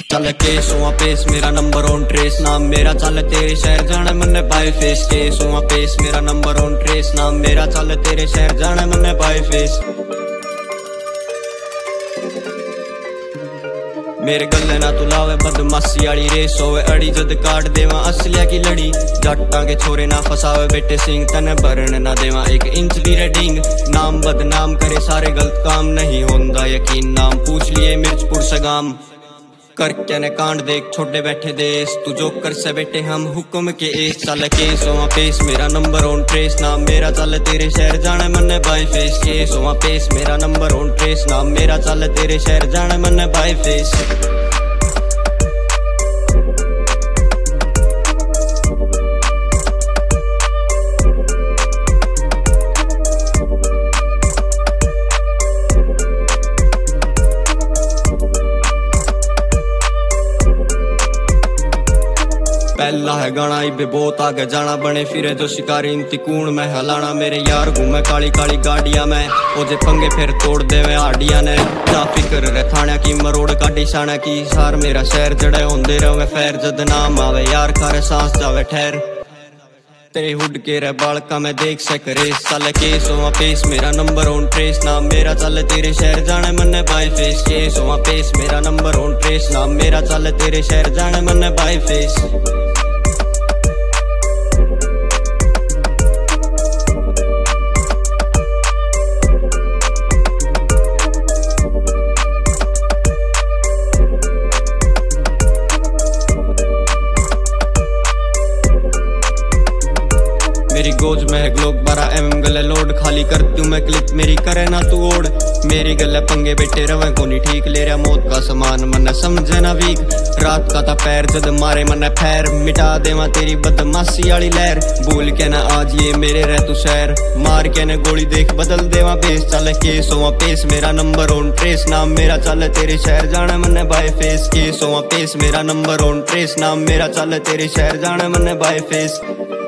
चल केस हुआ पेस मेरा नंबर ऑन ट्रेस, नाम मेरा चल तेरे शहर जाने मन्ने बाय फेस। केस हुआ पेस मेरा नंबर ऑन ट्रेस, नाम मेरा चल तेरे शहर जाने मन्ने बाय फेस। मेरे गले ना तू लावे बदमाशी आली रेस, होवे अड़ी जद काट देवा असलिया की लड़ी। जट्टा के छोरे ना फसावे बेटे सिंह, तने भरन ना देवा 1 इंच दी रेडिंग। नाम बदनाम करे सारे गलत काम, नहीं होंदा यकीन नाम पूछ लिए मिर्चपुर से गाम। करके ने कांड देख छोटे बैठे देश, तू जो कर से बेटे हम हुक्म के एस। चल केस हुआ पेस मेरा नंबर ऑन ट्रेस, नाम मेरा चल तेरे शहर जाने मन्ने बाय फेस। केस हुआ पेस मेरा नंबर ऑन ट्रेस, नाम मेरा चल तेरे शहर जाने मन्ने बाय फेस। पहला है गाना इबे बहुत आगे जाना, बने फिरे जो शिकारी इंतिकूण में हलाना। मेरे यार घूमे काली काली गाड़ियां में, ओ जे पंगे फिर तोड़ देवे हाडिया ने। जा फिक्र रे थाना की मरोड़ काटी साना की, सार मेरा शहर जड़े होंदे रहे फैर। जद नाम आवे यार खारे सांस जावे ठहर, तेरे हुड के रे बालका में देख सकरे। चल केस हुआ पेस मेरा नंबर ऑन ट्रेस, नाम मेरा चल तेरे शहर जाने मन्ने बाय फेस। केस हुआ पेस मेरा नंबर ऑन ट्रेस, नाम मेरा चल तेरे शहर जाने मन्ने बाय फेस। मेरी गोज में है ग्लोक 12 mm गले लोड, खाली करती हूँ मैं क्लिप मेरी करे ना तू ओढ़। मेरी गले पंगे बेटे रवे को नहीं ठीक, ले रहा मौत का समान मन्ने समझे ना वीक। रात का था पैर जद मारे मन्ने फैर, मिटा देवा तेरी बदमाशी आली लहर। भूल के ना आज ये मेरे रह तू शहर, मार के ना गोली देख बदल देवा बेस। चल केस हुआ पेस मेरा नंबर ऑन ट्रेस, नाम मेरा चल तेरे शहर जाने मन्ने बाय फेस। केस हुआ पेस मेरा नंबर ऑन ट्रेस, नाम मेरा चल तेरे शहर जाने मन्ने बाय फेस।